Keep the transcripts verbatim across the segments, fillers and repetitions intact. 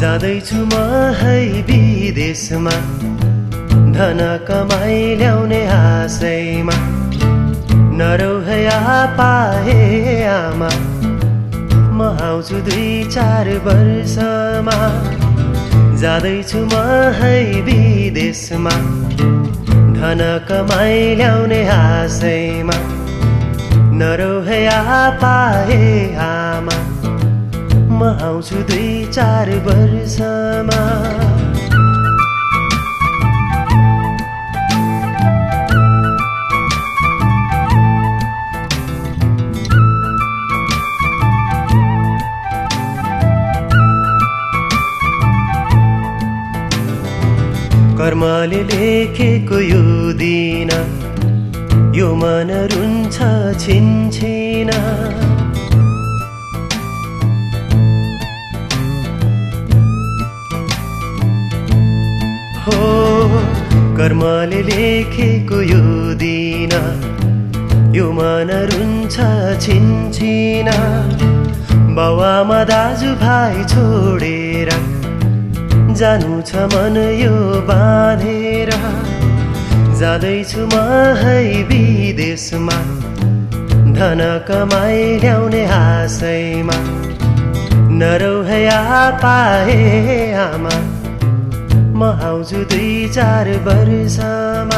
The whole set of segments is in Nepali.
जाँदैछु म है विदेशमा धन कमाई ल्याउने आशैमा नरौ है आपा हे आमा म आउँछु दुई चार वर्षमा जाँदैछु म है विदेशमा धन कमाई ल्याउने आशैमा नरौ है आपा हे आमा म आउँछु दुई चार वर्षमा कर्मले लेखेको यो दिन यो मन रुन्छ छिनछिन हो कर्मले लेखेको यो दिन यो मन रुन्छ छिनछिन बाउआमा दाजुभाइ छोडेर जानु छ मन यो बाँधेर जाँदैछु म है विदेशमा धन कमाई ल्याउने आशैमा नरौ है आपा हे आमा म आउँछु दुई चार वर्षमा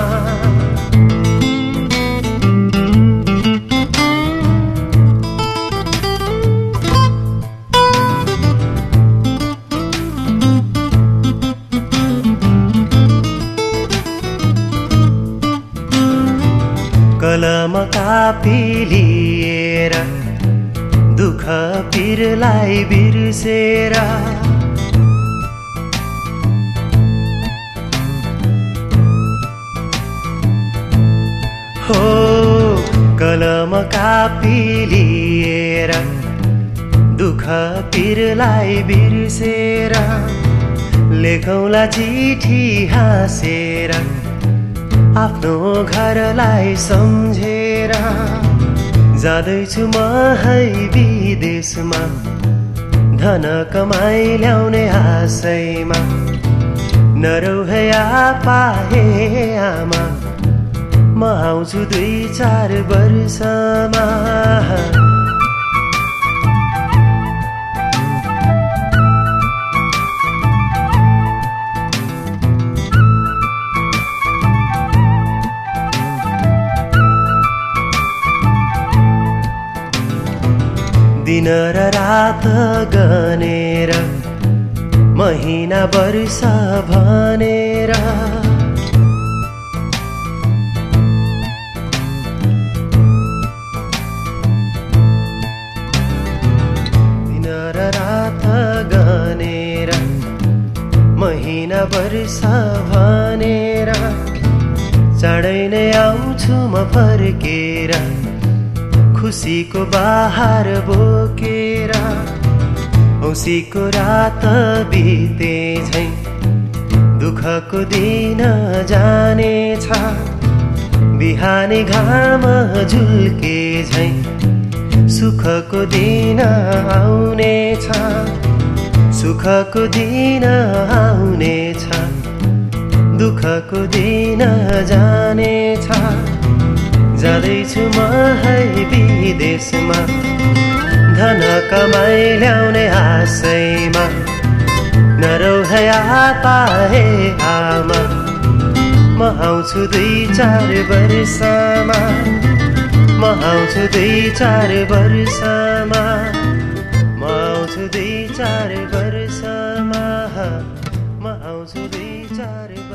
कलम कापी लिएर दुःख पिरलाई बिर्सेर हो कलम कापी लिएर दुःख पिरलाई बिर्सेर लेखौँला चिठी हाँसेर आफ्नो घरलाई सम्झेर जाँदैछु म है विदेशमा धन कमाई ल्याउने आशैमा नरौ है आपा हे आमा म आउँछु दुई चार वर्षमा दिन र रात गनेर महिना वर्ष भनेर दिन र रात गनेर महिना वर्ष भनेर चाँडै नै आउँछु म फर्केर खुसीको बाहर बोकेर औँसीको रात बिते झैं दुःखको दिन जानेछ बिहानी घाम झुल्के झैं सुखको दिन आउनेछ सुखको दिन आउनेछ दुःखको दिन जानेछ जाँदैछु म है विदेशमा धन कमाई ल्याउने आशैमा नरौ है आपा हे आमा म आउँछु दुई चार वर्षमा म आउँछु दुई चार वर्षमा म आउँछु दुई चार वर्षमा म आउँछु दुई चार